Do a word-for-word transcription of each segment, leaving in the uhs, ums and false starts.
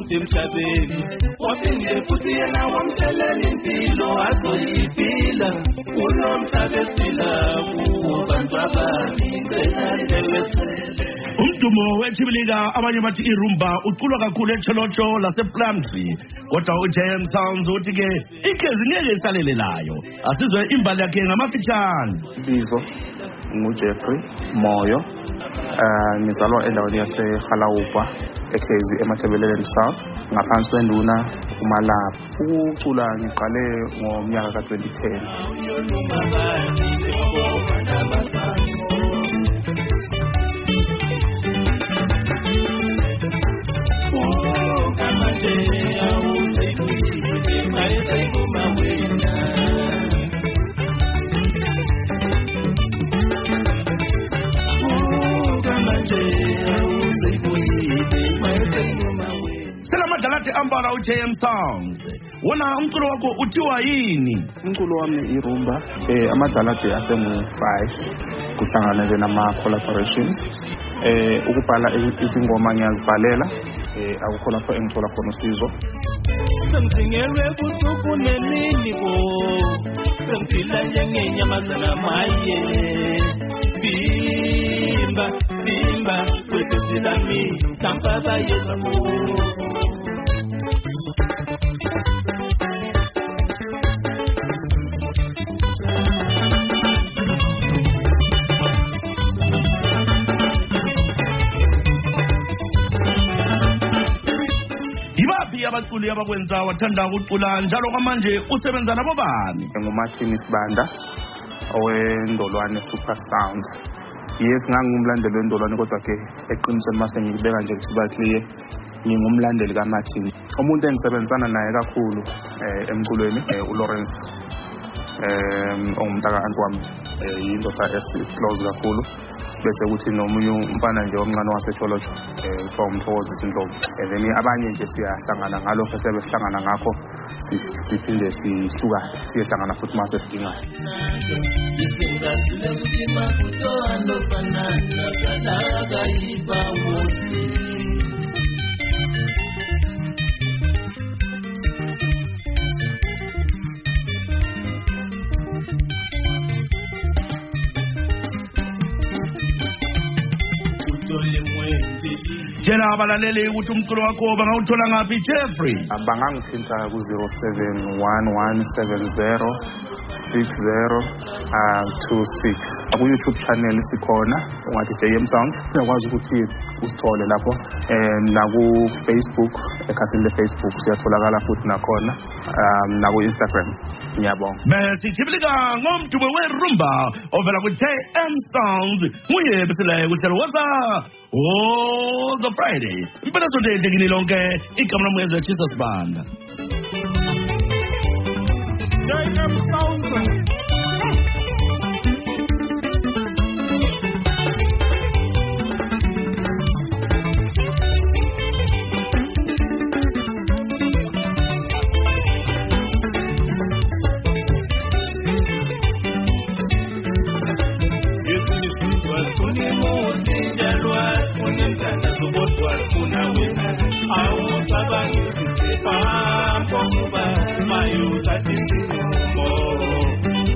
ukuthi emhlabeni waphinde futhi yena wamthelela impilo azoyiphila unomhlaba esila kuwo bantu abaningelele umdumo weThibelika abanye bathi irumba uculwa kakhulu eCholocho lasePlumtree kodwa uJ M Sounds uthi ke igezi ngeke isalelelayo asizwe imbali yakhe ngamafitshane Bizo nguJeffrey Moyo eh ngizalwa endaweni yaseHalawupa ekhezi eMathebeleleni South ngaphansi kwenduna uMalapha ukucula ngiqale ngomnyaka ka twenty ten Selamadalati ambala uJ M Sounds wona umculo wakho uthiwa yini umculo wami irumba eh amadalati asengu five kuhlangana nama collaborations eh ukubhala izingoma ngiyazibhalela eh akukho lapho engithola khona usizo Sengingelwe busuku nemini bo Sengila njengenyamazana maye Bimba bimba kwethu silami tampa bayeza mo abaculi abakwenza wathanda ukucula njalo kwamanje usebenza nabo bani nguMartin Sibanda owendolwane Super Sounds yes ngangumlandeli wendolwane kodwa ke eqinisweni mase ngibeka nje kusibathliye ngingumlandeli kaMartin umuntu engisebenzisana naye kakhulu eh emculweni uLawrence eh ongumntaka antwami yindoda esi-close kakhulu bese kuthi nomunye umfana nje omncane waseCholocho eh kuthiwa uMthokozi Sindlovu then abanye nje siyahlangana ngalokho sebesihlangana ngakho siphinde sihluka siyahlangana futhi mase sidingayo Jena abalaleli ukuthi umculo wakho bangawuthola ngaphi Jeffrey bangangithinta ku zero seven one one seven zero six zero two six ku YouTube channel sikhona ungathi J M Sounds uyakwazi ukuthi usithole lapho eh na ku Facebook ekhasini le Facebook siyatholakala futhi nakhona na ku Instagram ngiyabonga bese Thibelika ngomdumo werumba ovela ku J M Sounds uye besela kuseroza oh the Friday impela sonke endekini lonke igama lami ngezwe Jesus Banda J M Sounds I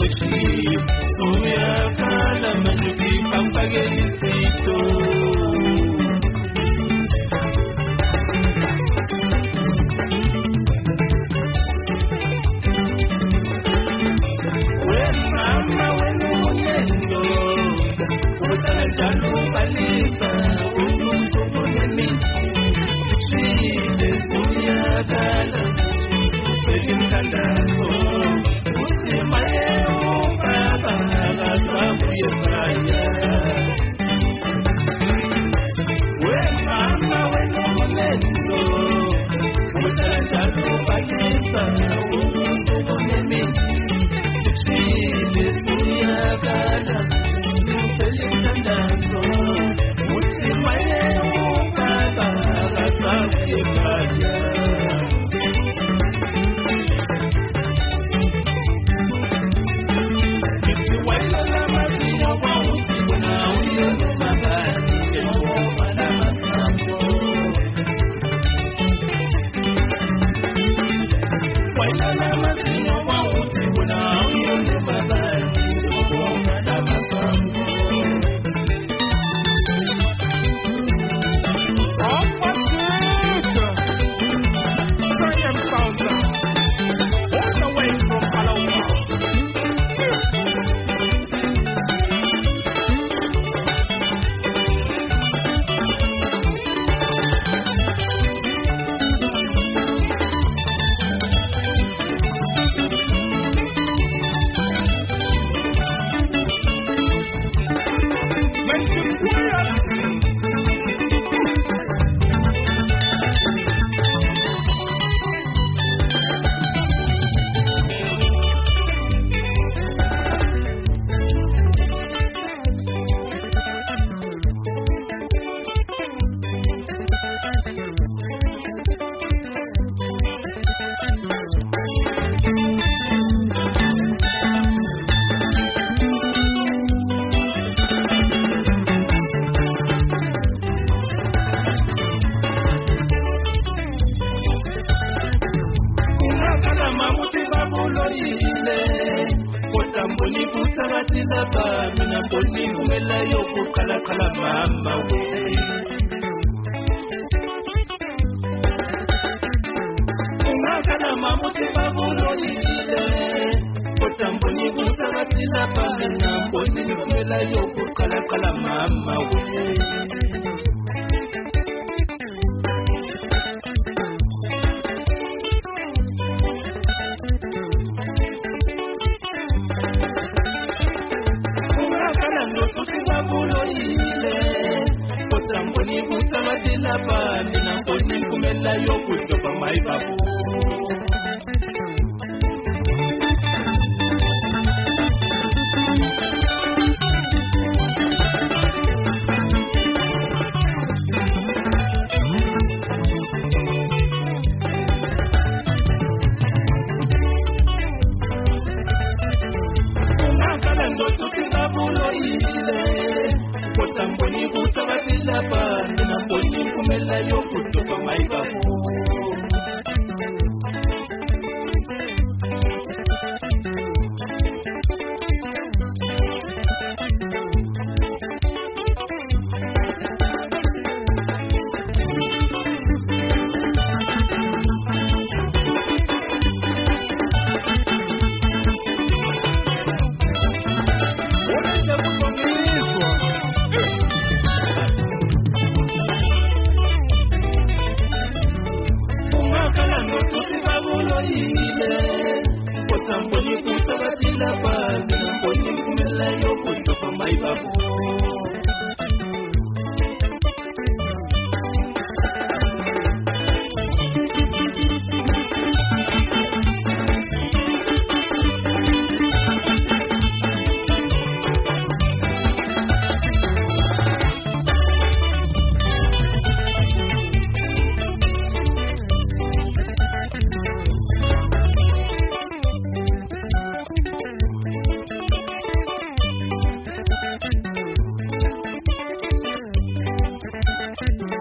Thank you.